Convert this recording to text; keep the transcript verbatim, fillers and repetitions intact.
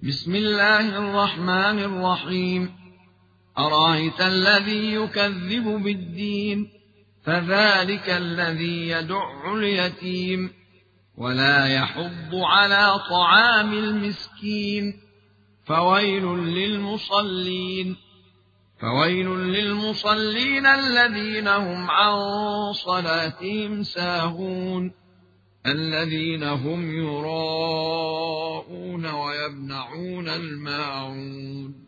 بسم الله الرحمن الرحيم. أرأيت الذي يكذب بالدين فذلك الذي يدع اليتيم ولا يحض على طعام المسكين فويل للمصلين فويل للمصلين الذين هم عن صلاتهم ساهون الذين هم يراءون ويمنعون الماعون